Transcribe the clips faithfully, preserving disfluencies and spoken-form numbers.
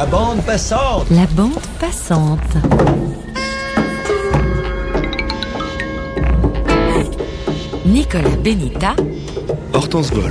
La bande passante. La bande passante. Nicolas Benita. Hortense Boll.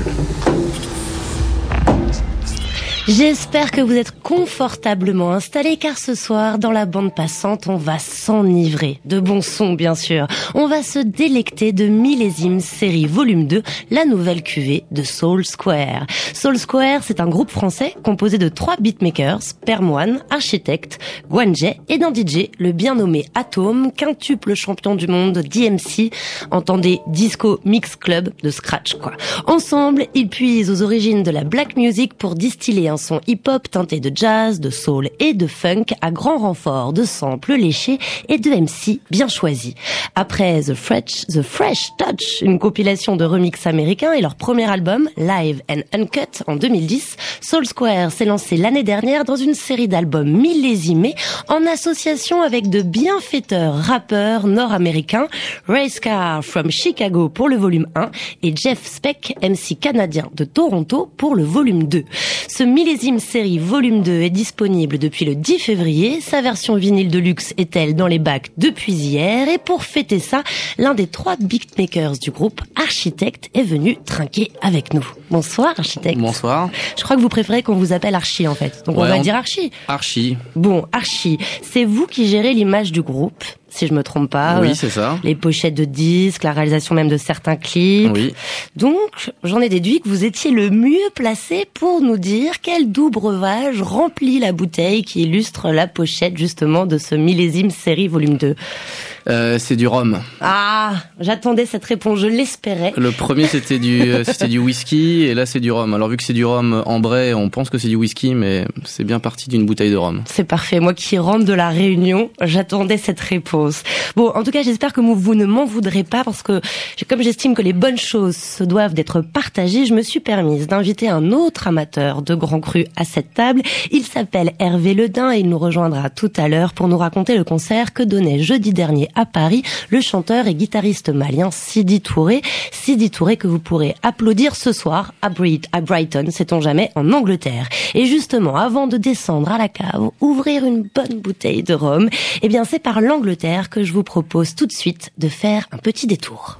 J'espère que vous êtes confortablement installés car ce soir, dans la bande passante, on va s'enivrer. De bons sons, bien sûr. On va se délecter de Millésime série volume deux, la nouvelle cuvée de Soul Square. Soul Square, c'est un groupe français composé de trois beatmakers, Permoine, Architecte, Guanjay et d'un D J, le bien nommé Atome, quintuple champion du monde D M C, entendez disco mix club de scratch, quoi. Ensemble, ils puisent aux origines de la black music pour distiller un son hip-hop teinté de jazz, de soul et de funk à grand renfort de samples léchés et de M C bien choisis. Après The Fresh, The Fresh Touch, une compilation de remix américains et leur premier album, Live and Uncut, en deux mille dix, Soul Square s'est lancé l'année dernière dans une série d'albums millésimés en association avec de bienfaiteurs rappeurs nord-américains, Race Car from Chicago pour le volume un et Jeff Speck, M C canadien de Toronto pour le volume deux. Ce millésime série volume deux est disponible depuis le dix février. Sa version vinyle de luxe est-elle dans les bacs depuis hier. Et pour fêter ça, l'un des trois beatmakers du groupe, Architecte, est venu trinquer avec nous. Bonsoir Architecte. Bonsoir. Je crois que vous préférez qu'on vous appelle Archie en fait. Donc ouais, on va on... dire Archie. Archie. Bon, Archie, c'est vous qui gérez l'image du groupe, si je me trompe pas. Oui, c'est ça. Les pochettes de disques, la réalisation même de certains clips. Oui. Donc, j'en ai déduit que vous étiez le mieux placé pour nous dire quel doux breuvage remplit la bouteille qui illustre la pochette justement de ce millésime série volume deux. Euh, c'est du rhum. Ah, j'attendais cette réponse, je l'espérais. Le premier c'était du c'était du whisky et là c'est du rhum. Alors vu que c'est du rhum ambré, on pense que c'est du whisky, mais c'est bien parti d'une bouteille de rhum. C'est parfait. Moi qui rentre de la Réunion, j'attendais cette réponse. Bon, en tout cas, j'espère que vous ne m'en voudrez pas parce que comme j'estime que les bonnes choses se doivent d'être partagées, je me suis permise d'inviter un autre amateur de Grand Cru à cette table. Il s'appelle Hervé Ledin et il nous rejoindra tout à l'heure pour nous raconter le concert que donnait jeudi dernier à Paris le chanteur et guitariste malien Sidi Touré. Sidi Touré que vous pourrez applaudir ce soir à Brighton, sait-on jamais, en Angleterre. Et justement, avant de descendre à la cave, ouvrir une bonne bouteille de rhum, eh bien c'est par l'Angleterre que je vous propose tout de suite de faire un petit détour.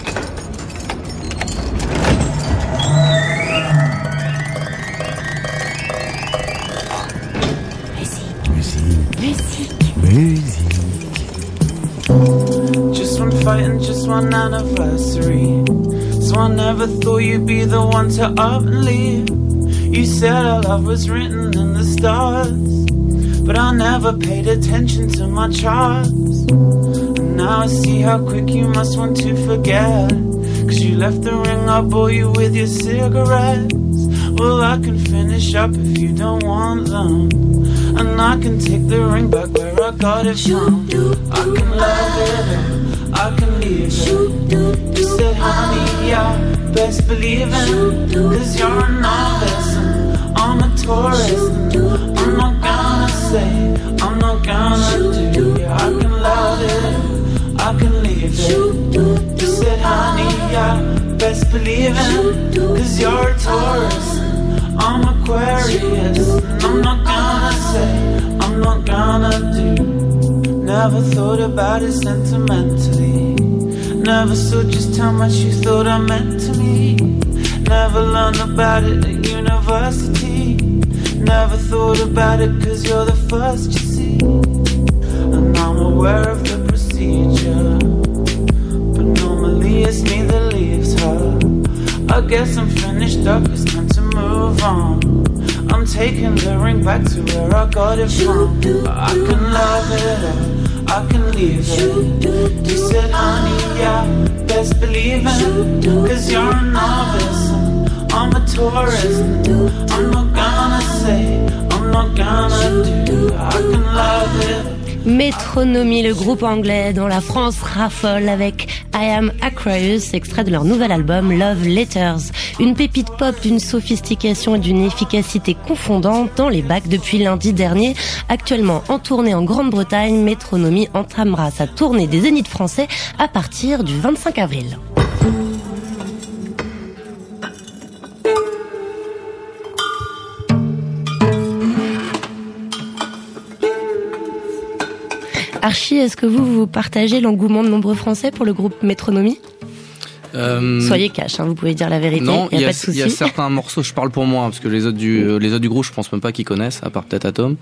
Musique. Musique. Musique. Just one fight and just one anniversary. So I never thought you'd be the one to up and leave. You said our love was written in the stars, but I never paid attention to my charts. And now I see how quick you must want to forget, 'cause you left the ring, I bore you with your cigarettes. Well, I can finish up if you don't want them, and I can take the ring back where I got it from. I can love it, I can leave it. You said, honey, yeah, best believe it, 'cause you're a novice and I'm a tourist, and I'm not gonna say, I'm not gonna do. Yeah, I can love it, I can leave it. You said, honey, yeah, best believe it, 'cause you're a tourist, I'm Aquarius, and I'm not gonna say, I'm not gonna do. Never thought about it sentimentally, never saw just how much you thought I meant to me. Never learned about it at university, never thought about it 'cause you're the first you see. And I'm aware of the procedure, but normally it's me that leaves her. I guess I'm finished up, it's time to move on. I'm taking the ring back to where I got it from. I can love it, I can leave it. You said, honey, yeah, best believe it, 'cause you're a novice, I'm a tourist. I'm not gonna say, I'm not gonna do. I can love it. Métronomie, le groupe anglais dont la France raffole avec I Am Aquarius, extrait de leur nouvel album Love Letters. Une pépite pop d'une sophistication et d'une efficacité confondante dans les bacs depuis lundi dernier. Actuellement en tournée en Grande-Bretagne, Métronomie entamera sa tournée des Zéniths français à partir du vingt-cinq avril. Archie, est-ce que vous, vous partagez l'engouement de nombreux Français pour le groupe Métronomie ? Euh, Soyez cash, hein, vous pouvez dire la vérité. Non, il y, y, a pas de souci. Il y a certains morceaux, je parle pour moi, parce que les autres du, euh, les autres du groupe, je pense même pas qu'ils connaissent, à part peut-être Atom.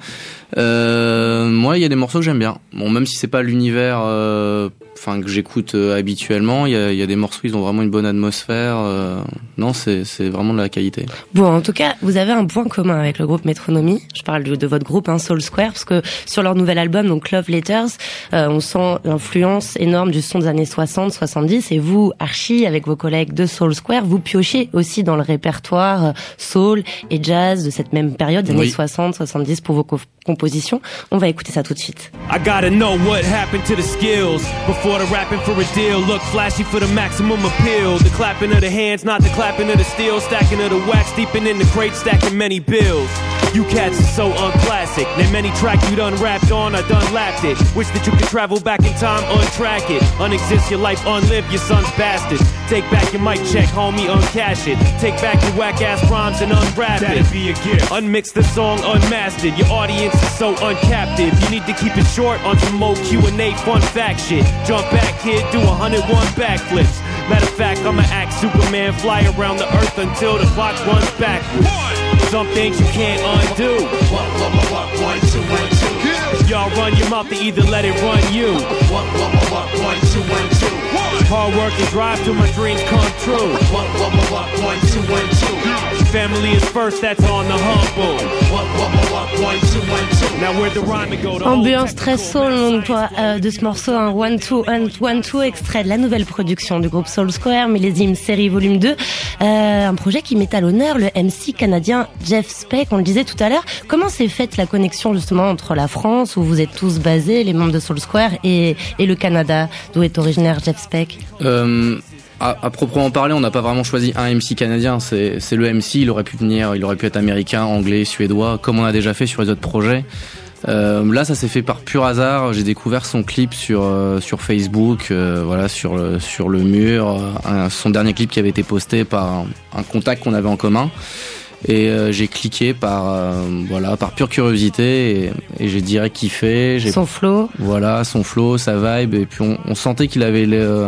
Euh, moi, il y a des morceaux que j'aime bien. Bon, même si c'est pas l'univers, euh, enfin que j'écoute euh, habituellement, il y a, il y a des morceaux, ils ont vraiment une bonne atmosphère. Euh, non, c'est, c'est vraiment de la qualité. Bon, en tout cas, vous avez un point commun avec le groupe Métronomie. Je parle de, de votre groupe, hein, Soul Square, parce que sur leur nouvel album, donc Love Letters, euh, on sent l'influence énorme du son des années soixante, soixante-dix, et vous, Archie, avec vos collègues de Soul Square, vous piochez aussi dans le répertoire soul et jazz de cette même période, des années oui. soixante, soixante-dix pour vos co- compositions. On va écouter ça tout de suite. I gotta know what happened to the skills before the rapping for a deal. Look flashy for the maximum appeal. The clapping of the hands, not the clapping of the steel. Stacking of the wax, deeping in the crate, stacking many bills. You cats are so unclassic. Name many tracks you done rapped on, I done lapped it. Wish that you could travel back in time, untrack it. Unexist your life, unlive your son's bastard. Take back your mic check, homie, uncash it. Take back your whack ass rhymes and unwrap it. That'd be a gift. Unmix the song, unmastered. Your audience is so uncaptive. You need to keep it short on some more Q and A fun fact shit. Jump back, kid, do one hundred one backflips. Matter of fact, I'ma act Superman, fly around the earth until the clock runs backwards. Some things you can't undo. What, what, what, what, one, two, one, two. If y'all run your mouth, to either let it run you. What, what, what, what, one, two, one, two. Hard work and drive till my dreams come true. What, what, what, what, one, two, one, two. Family is first, that's on the humble. What, what, what, what, one, two, one, two. Now where the rhyme to go to. Ambiance très soul donc, euh, de ce morceau, un One Two and One Two, extrait de la nouvelle production du groupe Soul Square, Millésime série volume deux. Euh, un projet qui met à l'honneur le M C canadien Jeff Speck, on le disait tout à l'heure. Comment s'est faite la connexion justement entre la France, où vous êtes tous basés, les membres de Soul Square, et, et le Canada, d'où est originaire Jeff Speck? euh, à, à proprement parler, on n'a pas vraiment choisi un M C canadien, c'est, c'est le M C, il aurait pu venir, il aurait pu être américain, anglais, suédois, comme on a déjà fait sur les autres projets. Euh, là, ça s'est fait par pur hasard. J'ai découvert son clip sur euh, sur Facebook, euh, voilà, sur le sur le mur, un, son dernier clip qui avait été posté par un, un contact qu'on avait en commun. Et euh, j'ai cliqué par euh, voilà par pure curiosité et, et j'ai direct kiffé. J'ai, son flow. Voilà, son flow, sa vibe, et puis on, on sentait qu'il avait les, euh,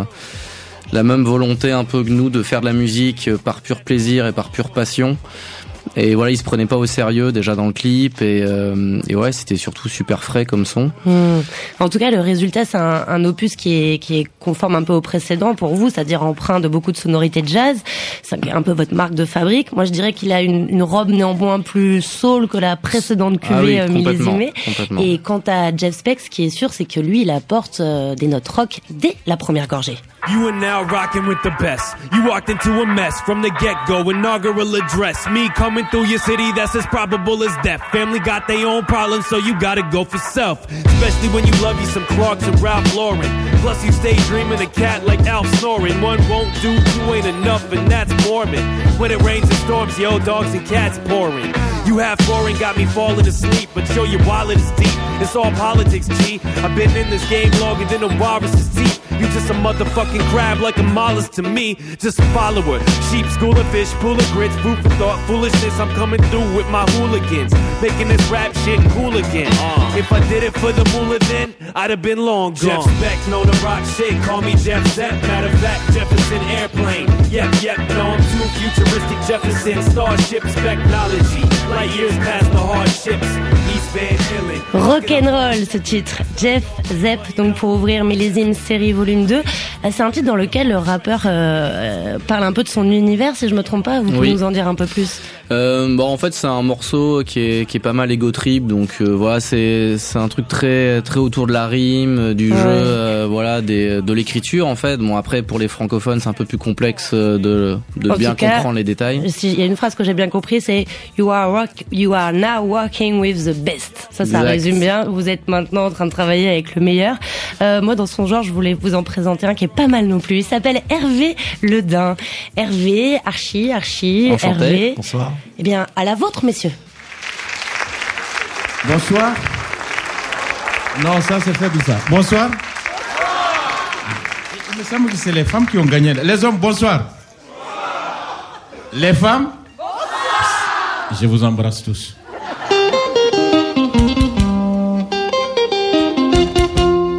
la même volonté un peu que nous de faire de la musique par pur plaisir et par pure passion. Et voilà, il se prenait pas au sérieux déjà dans le clip, et, euh, et ouais, c'était surtout super frais comme son. Mmh. En tout cas, le résultat, c'est un, un opus qui est, qui est conforme un peu au précédent pour vous, c'est-à-dire empreint de beaucoup de sonorités de jazz. C'est un peu votre marque de fabrique. Moi, je dirais qu'il a une, une robe néanmoins plus soul que la précédente cuvée ah oui, millésimée. Complètement. Et quant à Jeff Speck, ce qui est sûr, c'est que lui, il apporte euh, des notes rock dès la première gorgée. You are now rocking with the best. You walked into a mess from the get-go, inaugural address. Me coming through your city, that's as probable as death. Family got their own problems, so you gotta go for self. Especially when you love you some Clarks and Ralph Lauren. Plus you stay dreaming a cat like Alf snoring. One won't do, two ain't enough, and that's morbid. When it rains and storms, yo, dogs and cats pouring. You half boring, got me falling asleep, but yo, your wallet is deep. It's all politics, G. I've been in this game longer than a walrus's teeth. You just a motherfucking crab like a mollusk to me. Just a follower. Sheep, school of fish, pool of grits, food for thought, foolishness. I'm coming through with my hooligans, making this rap shit cool again. Uh. If I did it for the moolah then, I'd have been long gone. Jeff Speck, know the rock shit, call me Jeff Zepp. Matter of fact, Jefferson Airplane. Yep, yep, no, I'm too futuristic. Jefferson, Starship, technology. Light years past the hardships. East Van Halen. Rock'n'roll, ce titre. Jeff Zepp, donc pour ouvrir Millésime série volume deux. C'est un titre dans lequel le rappeur euh, parle un peu de son univers, si je me trompe pas. Vous pouvez oui. nous en dire un peu plus? Euh, bon, en fait, c'est un morceau qui est qui est pas mal ego trip, donc euh, voilà, c'est c'est un truc très très autour de la rime, du ouais. jeu, euh, voilà, des de l'écriture en fait. Bon, après pour les francophones, c'est un peu plus complexe de de en bien cas, comprendre les détails. Si il y a une phrase que j'ai bien compris, c'est you are rock, you are now working with the best. Ça, ça exact. Résume bien. Vous êtes maintenant en train de travailler avec le meilleur. Euh, moi, dans son genre, je voulais vous en présenter un qui est pas mal non plus. Il s'appelle Hervé Ledin. Hervé, Archie, Archie, Enchanté. Hervé. Bonsoir. Eh bien, à la vôtre, messieurs. Bonsoir. Non, ça c'est fait bizarre. Bonsoir. Il me semble que c'est les femmes qui ont gagné. Les hommes, bonsoir. Bonsoir. Les femmes, bonsoir. Je vous embrasse tous.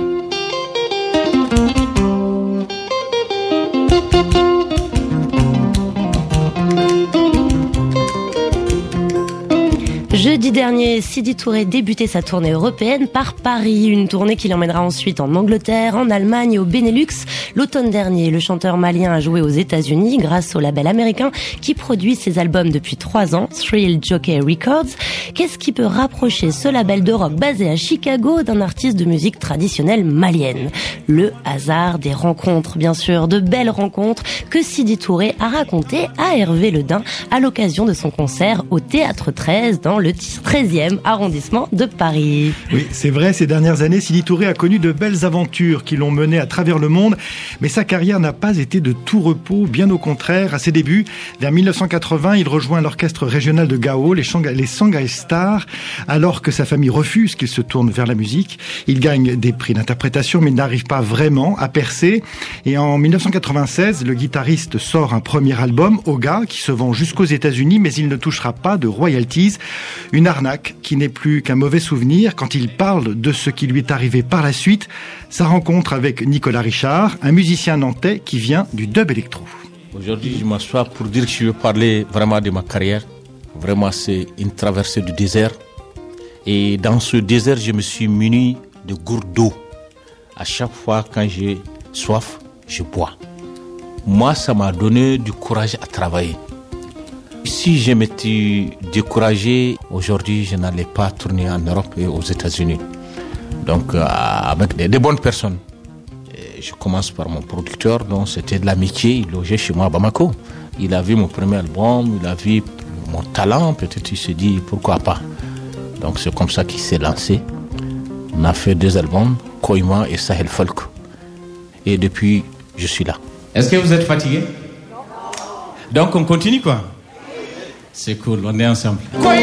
dernier, Sidi Touré débutait sa tournée européenne par Paris, une tournée qui l'emmènera ensuite en Angleterre, en Allemagne et au Benelux. L'automne dernier, le chanteur malien a joué aux États-Unis grâce au label américain qui produit ses albums depuis trois ans, Thrill Jockey Records. Qu'est-ce qui peut rapprocher ce label de rock basé à Chicago d'un artiste de musique traditionnelle malienne? Le hasard des rencontres, bien sûr, de belles rencontres que Sidi Touré a racontées à Hervé Ledin à l'occasion de son concert au Théâtre treize dans le treizième arrondissement de Paris. Oui, c'est vrai, ces dernières années, Sidi Touré a connu de belles aventures qui l'ont mené à travers le monde, mais sa carrière n'a pas été de tout repos, bien au contraire. À ses débuts, vers mille neuf cent quatre-vingts, il rejoint l'orchestre régional de Gao, les, Shanghai, les Shanghai Stars, alors que sa famille refuse qu'il se tourne vers la musique. Il gagne des prix d'interprétation, mais il n'arrive pas vraiment à percer. Et en mille neuf cent quatre-vingt-seize, le guitariste sort un premier album, Oga, qui se vend jusqu'aux États-Unis, mais il ne touchera pas de royalties. Une arnaque qui n'est plus qu'un mauvais souvenir quand il parle de ce qui lui est arrivé par la suite. Sa rencontre avec Nicolas Richard, un musicien nantais qui vient du dub électro. Aujourd'hui, je m'assois pour dire que je veux parler vraiment de ma carrière. Vraiment, c'est une traversée du désert. Et dans ce désert, je me suis muni de gourdes d'eau. À chaque fois, quand j'ai soif, je bois. Moi, ça m'a donné du courage à travailler. Si je m'étais découragé, aujourd'hui, je n'allais pas tourner en Europe et aux États-Unis. Donc, euh, avec des, des bonnes personnes. Et je commence par mon producteur, donc c'était de l'amitié. Il logeait chez moi à Bamako. Il a vu mon premier album, il a vu mon talent. Peut-être il s'est dit, pourquoi pas. Donc, c'est comme ça qu'il s'est lancé. On a fait deux albums, Koima et Sahel Folk. Et depuis, je suis là. Est-ce que vous êtes fatigué? Donc, on continue quoi? C'est cool, on est ensemble.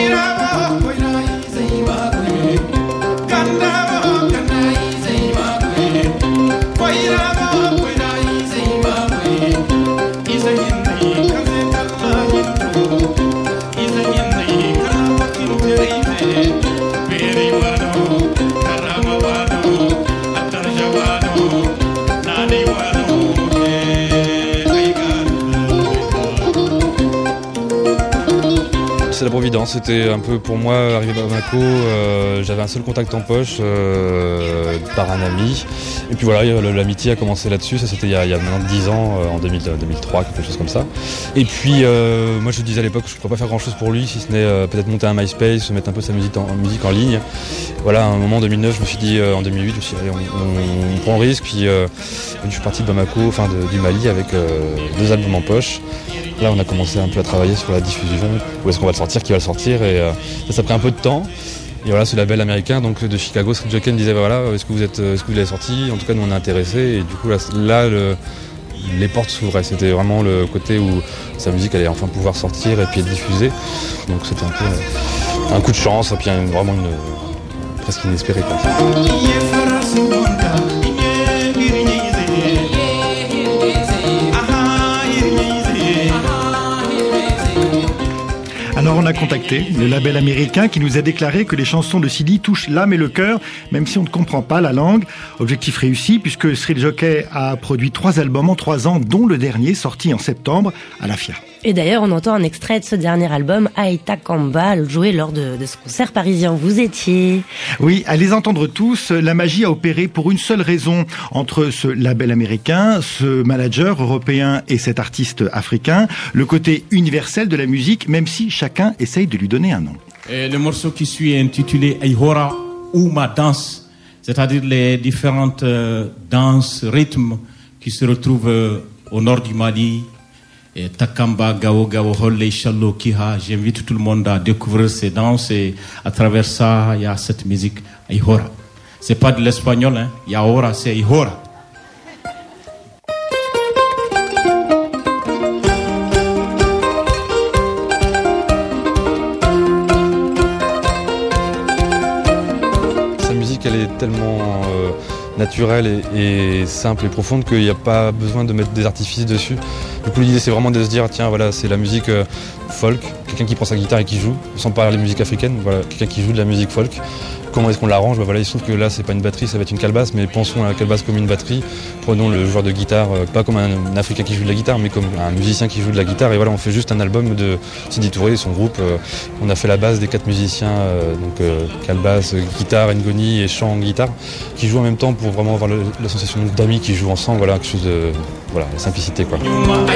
C'est la Providence, c'était un peu pour moi arrivé à Bamako, euh, j'avais un seul contact en poche euh, par un ami et puis voilà, l'amitié a commencé là-dessus, ça c'était il y a, il y a maintenant dix ans, euh, en deux mille, deux mille trois, quelque chose comme ça. Et puis euh, moi je disais à l'époque que je ne pourrais pas faire grand-chose pour lui si ce n'est euh, peut-être monter un MySpace, mettre un peu sa musique en, en musique en ligne. Voilà, à un moment en deux mille neuf, je me suis dit, euh, en deux mille huit, je me suis dit allez, on, on, on prend le risque, puis euh, je suis parti de Bamako, enfin de, du Mali avec euh, deux albums en poche. Là, on a commencé un peu à travailler sur la diffusion, où est-ce qu'on va le sortir, qui va le sortir, et euh, ça, ça a pris un peu de temps. Et voilà, ce label américain donc de Chicago, Thrill Jockey, me disait bah, voilà, est-ce que vous êtes, est-ce que vous l'avez sorti? En tout cas, nous on est intéressés, et du coup là, là le, les portes s'ouvraient. C'était vraiment le côté où sa musique allait enfin pouvoir sortir et puis être diffusée. Donc c'était un peu euh, un coup de chance, et puis un, vraiment une, presque inespéré quoi. Alors on a contacté le label américain qui nous a déclaré que les chansons de Sidi touchent l'âme et le cœur, même si on ne comprend pas la langue. Objectif réussi puisque Thrill Jockey a produit trois albums en trois ans, dont le dernier sorti en septembre à la F I A. Et d'ailleurs, on entend un extrait de ce dernier album, Aïta Kamba, joué lors de, de ce concert parisien. Vous étiez... Oui, à les entendre tous, la magie a opéré pour une seule raison entre ce label américain, ce manager européen et cet artiste africain, le côté universel de la musique, même si chacun essaye de lui donner un nom. Et le morceau qui suit est intitulé Aïhora ou ma danse, c'est-à-dire les différentes euh, danses, rythmes qui se retrouvent euh, au nord du Mali. Et Takamba, Gao, Gao, Holle, Shallo, Kiha. J'invite tout le monde à découvrir ces danses et à travers ça, il y a cette musique Aïhora. C'est pas de l'espagnol, hein. Yaora, c'est Aïhora. Sa musique, elle est tellement euh, naturelle et, et simple et profonde qu'il n'y a pas besoin de mettre des artifices dessus. Du coup, l'idée, c'est vraiment de se dire, tiens, voilà, c'est la musique euh, folk, quelqu'un qui prend sa guitare et qui joue, sans parler de musique africaine, voilà, quelqu'un qui joue de la musique folk. comment est-ce qu'on l'arrange. Bah voilà, il se trouve que là, c'est pas une batterie, ça va être une calebasse, mais pensons à la calebasse comme une batterie. Prenons le joueur de guitare, euh, pas comme un, un Africain qui joue de la guitare, mais comme un musicien qui joue de la guitare. Et voilà, on fait juste un album de Sidi Touré et son groupe. Euh, on a fait la base des quatre musiciens, euh, donc euh, calebasse, guitare, ngoni et chant guitare, qui jouent en même temps pour vraiment avoir le, la sensation d'amis qui jouent ensemble. Voilà, quelque chose de, voilà, la simplicité, quoi.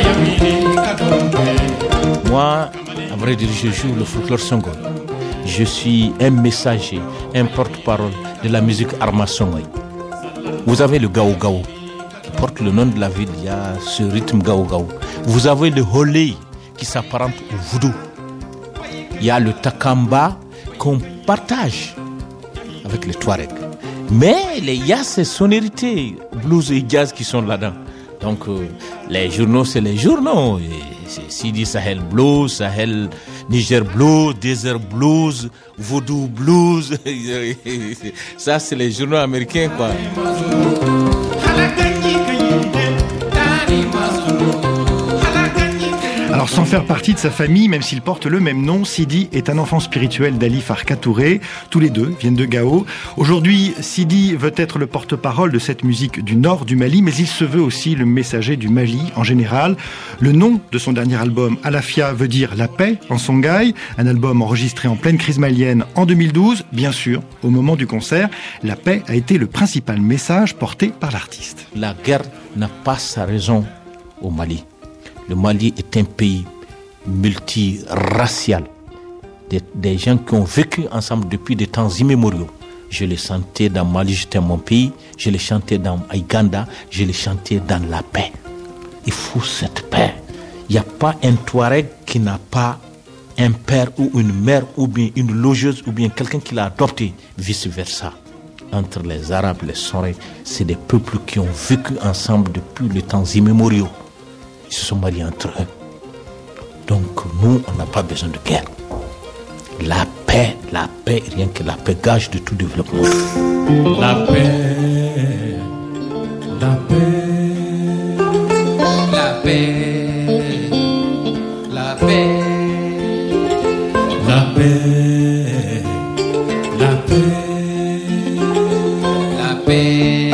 Moi, à vrai dire, je joue le folklore Songhai. Je suis un messager, un porte-parole de la musique Arma Songhai. Vous avez le Gao Gao, qui porte le nom de la ville, il y a ce rythme Gao Gao. Vous avez le Holei, qui s'apparente au voodoo. Il y a le Takamba, qu'on partage avec les Touaregs. Mais il y a ces sonorités blues et jazz qui sont là-dedans. Donc euh, les journaux, c'est les journaux. C'est Sidi Sahel Blues, Sahel Niger Blues, Desert Blues, Voodoo Blues. Ça, c'est les journaux américains, quoi. Alors sans faire partie de sa famille, même s'il porte le même nom, Sidi est un enfant spirituel d'Ali Farka Touré. Tous les deux viennent de Gao. Aujourd'hui, Sidi veut être le porte-parole de cette musique du nord du Mali, mais il se veut aussi le messager du Mali en général. Le nom de son dernier album, Alafia, veut dire la paix en Songhai. Un album enregistré en pleine crise malienne en deux mille douze. Bien sûr, au moment du concert, la paix a été le principal message porté par l'artiste. La guerre n'a pas sa raison au Mali. Le Mali est un pays multiracial. Des, des gens qui ont vécu ensemble depuis des temps immémoriaux. Je les chantais dans Mali, j'étais mon pays. Je les chantais dans Aïganda. Je les chantais dans la paix. Il faut cette paix. Il n'y a pas un Touareg qui n'a pas un père ou une mère ou bien une logeuse ou bien quelqu'un qui l'a adopté. Vice versa. Entre les Arabes, les Soré, c'est des peuples qui ont vécu ensemble depuis les temps immémoriaux. Ils se sont mariés entre eux. Donc nous, on n'a pas besoin de guerre. La paix, la paix, rien que la paix, gage de tout développement. La paix, la paix, la paix, la paix, la paix, la paix, la paix,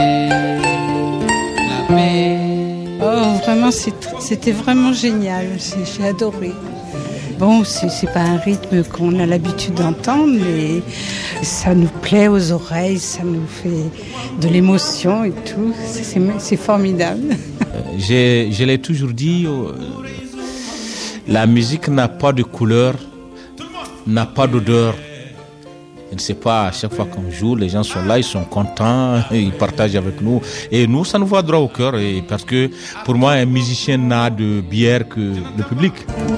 la paix. Oh, vraiment, c'était vraiment génial. J'ai adoré. Bon, c'est, c'est pas un rythme qu'on a l'habitude d'entendre, mais ça nous plaît aux oreilles, ça nous fait de l'émotion et tout. C'est, c'est, c'est formidable. Euh, j'ai, je l'ai toujours dit, euh, la musique n'a pas de couleur, n'a pas d'odeur. Je ne sais pas, à chaque fois qu'on joue, les gens sont là, ils sont contents, ils partagent avec nous. Et nous, ça nous va droit au cœur. Et parce que pour moi, un musicien n'a de bière que le public.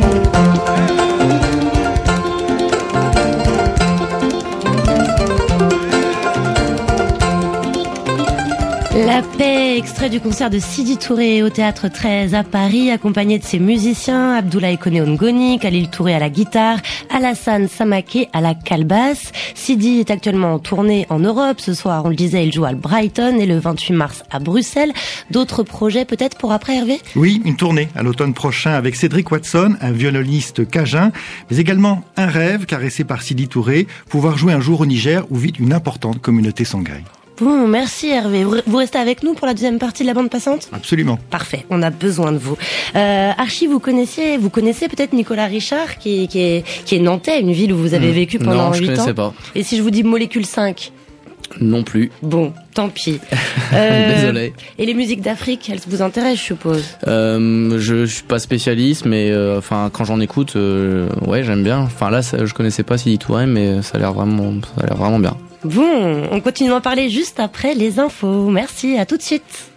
La paix, extrait du concert de Sidi Touré au Théâtre treize à Paris, accompagné de ses musiciens, Abdoulaye Koné Ngoni, Khalil Touré à la guitare, Alassane Samaké à la calebasse. Sidi est actuellement en tournée en Europe. Ce soir, on le disait, il joue à Brighton et le vingt-huit mars à Bruxelles. D'autres projets peut-être pour après, Hervé ? Oui, une tournée à l'automne prochain avec Cédric Watson, un violoniste cajun, mais également un rêve caressé par Sidi Touré, pouvoir jouer un jour au Niger où vit une importante communauté Songhai. Bon, merci Hervé. Vous restez avec nous pour la deuxième partie de la bande passante ? Absolument. Parfait, on a besoin de vous. Euh, Archie, vous connaissiez, vous connaissez peut-être Nicolas Richard, qui est, qui est, qui est nantais, une ville où vous avez mmh. vécu pendant huit ans. Non, je connaissais pas. Et si je vous dis Molécule cinq ? Non plus. Bon, tant pis. Euh, Désolé. Et les musiques d'Afrique, elles vous intéressent, je suppose ? euh, je, je suis pas spécialiste, mais euh, enfin quand j'en écoute, euh, ouais, j'aime bien. Enfin là, ça, je connaissais pas Sidi Touré, mais ça a l'air vraiment, ça a l'air vraiment bien. Bon, on continue d'en parler juste après les infos. Merci, à tout de suite.